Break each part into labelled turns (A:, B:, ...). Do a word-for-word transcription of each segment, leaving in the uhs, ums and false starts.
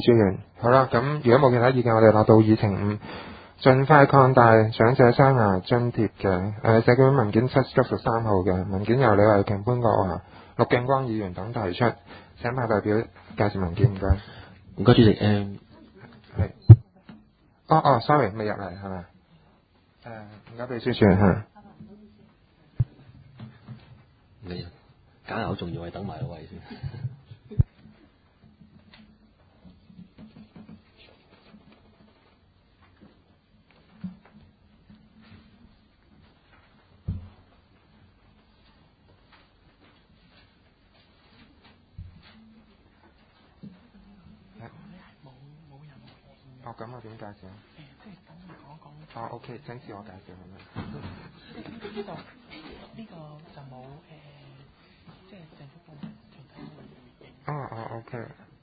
A: 書員。好啦，咁如果冇其他意見，我哋落到議程五，盡快擴大長者生涯津貼嘅誒社區會文件七七十三號嘅文件，由李慧瓊、潘國華、陸敬光議員等提出，請派代表介紹文件，唔該。
B: 唔該，主席。誒
A: 係。哦哦，sorry，未入嚟係咪？誒，唔該，秘書處嚇。
B: 你揀人好重要，係等埋個位先。
A: 哦，咁我點介紹？誒，即係等你講講。哦 ，OK，請自我介紹係咪？呢個呢個就冇誒，即係政府部門其他會回應。哦哦 ，OK。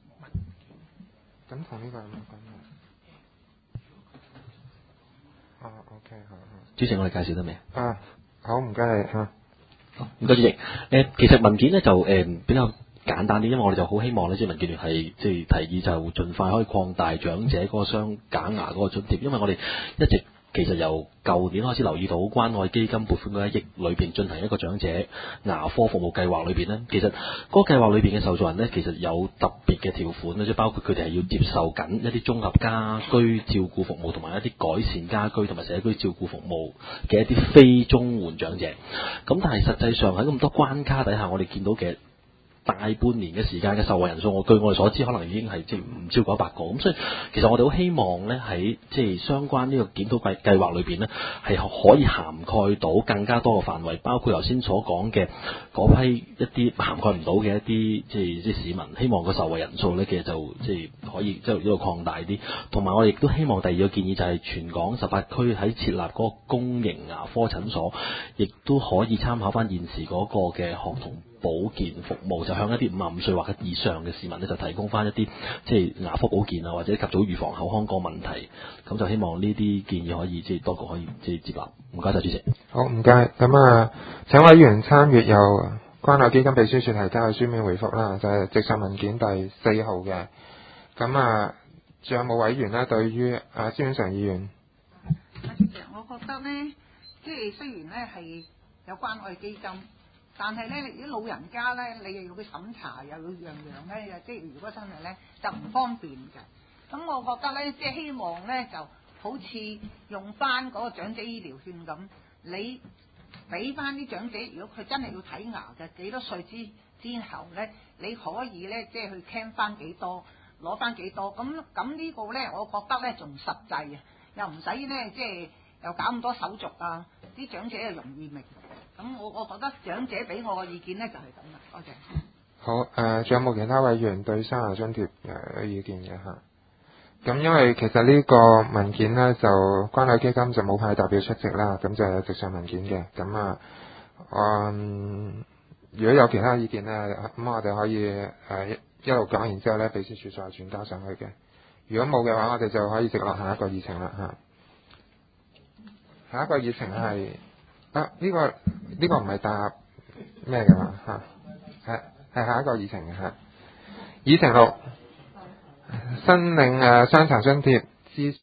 A: 咁同呢個有冇關係？哦 ，OK，好好。
B: 主席，我哋介紹得未啊？
A: 啊，好，唔該嚇。
B: 好，唔該主席。誒、呃，其實文件咧就誒、呃、比較簡單啲，因為我哋就好希望咧，即係民建聯係即係提議就盡快可以擴大長者嗰個雙假牙嗰個津貼，因為我哋一直其實由舊年開始留意到關愛基金撥款嗰一億裏邊進行一個長者牙科服務計劃裏邊呢，其實嗰個計劃裏邊嘅受助人呢，其實有特別嘅條款咧，即係包括佢哋係要接受緊一啲綜合家居照顧服務同埋一啲改善家居同埋社區照顧服務嘅一啲非綜援長者。咁但係實際上喺咁多關卡底下，我哋見到嘅大半年嘅時間嘅受惠人數，我據我哋所知，可能已經係即係唔超過一百個。咁所以其實我哋好希望咧，喺即係相關呢個檢討計計劃裏邊咧，係可以涵蓋到更加多嘅範圍，包括頭先所講嘅嗰批一啲涵蓋唔到嘅一啲即係即係市民，希望個受惠人數咧，其實就即係可以即係呢個擴大啲。同埋我哋亦都希望第二個建議就係全港十八區喺設立嗰個公營牙科診所，亦都可以參考翻現時嗰個嘅學童保健服務，就向一啲五十五歲或者以上嘅市民咧，就提供翻一啲即係牙科保健啊，或者及早預防口腔個問題。咁就希望呢啲建議可以即係多個可以即係接納。唔該晒主席。
A: 好，唔該。咁啊，請委員參閱由關愛基金秘書處提交嘅書面回覆啦，就係直述文件第四號嘅。咁啊，仲有冇委員呢？對於啊，孫永祥議員。
C: 啊，主席，我覺得呢，即係雖然呢係有關愛基金。但係咧，啲老人家咧，你又要去審查，又要樣樣咧，即係如果真係咧，就唔方便嘅。咁我覺得咧，即係希望咧，就好似用翻嗰個長者醫療券咁，你俾翻啲長者，如果佢真係要睇牙嘅，幾多歲之之後咧，你可以咧，即係去 claim 翻幾多，攞翻幾多。咁咁呢個咧，我覺得咧仲實際啊，又唔使咧，即係又搞咁多手續啊，啲長者又容易明。咁我我覺得長者俾我嘅意見咧就係咁啦，多謝。
A: 好，誒、呃，仲有冇其他委員對生涯津貼有意見嘅嚇？咁因為其實呢個文件呢，就關愛基金就冇派代表出席啦，咁就有直上文件嘅。咁啊，嗯，如果有其他意見呢，咁我哋可以誒、呃、一路講完之後呢，秘書處再轉交上去嘅。如果冇嘅話，我哋就可以直落下一個議程啦嚇。下一個議程係。啊！呢、這個呢、這個唔係答咩嘅嘛嚇，係係下一個議程嘅嚇。議程六，申領誒傷殘津貼資。